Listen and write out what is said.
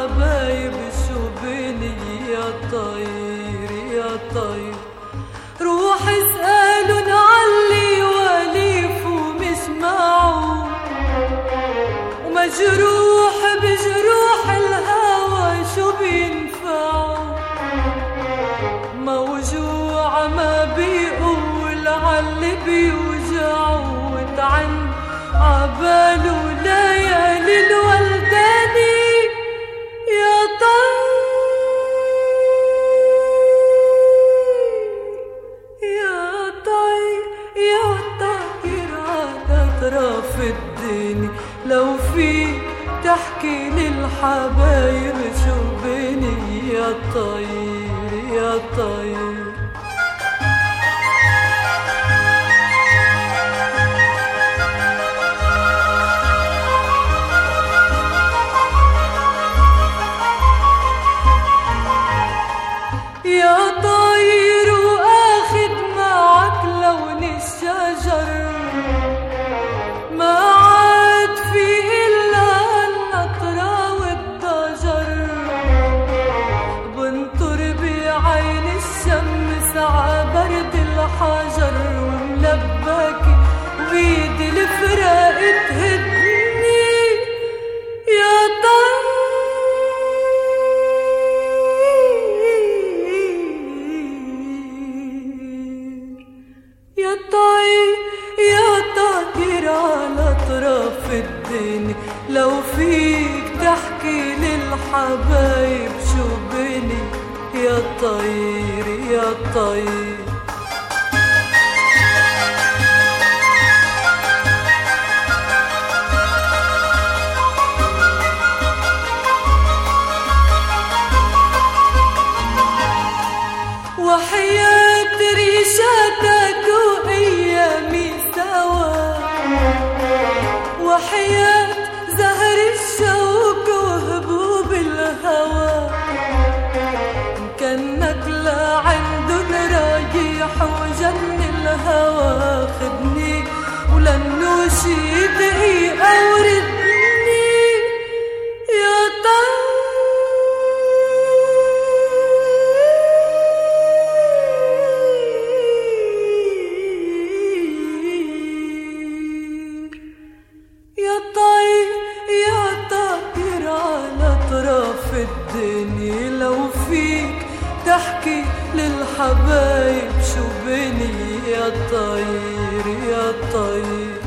للحبايب شو بني يا طير يا طير. روح اسألن علي وليف ومسمعوا، ومجروح بجروح الهوى شو بينفعوا. موجوع ما بيقول عاللي بيوجعوا، وتعن عباله ليالي الولداني يا طير يا طير يا طير على أطراف الدنيا. لو فيك تحكي للحبايب شو بني يا طير يا طير. يا طير وآخد معك لون الشجر، ما عاد في إلا النطرة والضجر. بنطر بعين الشمس عبرد الحجر، وملبكي وإيدي الفراق تهدني يا طير يا طير يا طير على أطراف الدنيا. لو فيك تحكي للحبايب شو بني يا طير يا طير. وحياة ريشاتك وأيامي سوا، وحياة زهر الشوق وهبوب الهوى، كأنك لعندن رايح وجن الهوى. خدني ولنو شي دقيقة وردني يا طير يا طير يا طير على أطراف الدنيا. لو فيك تحكي للحبايب شو بني يا طير يا طير.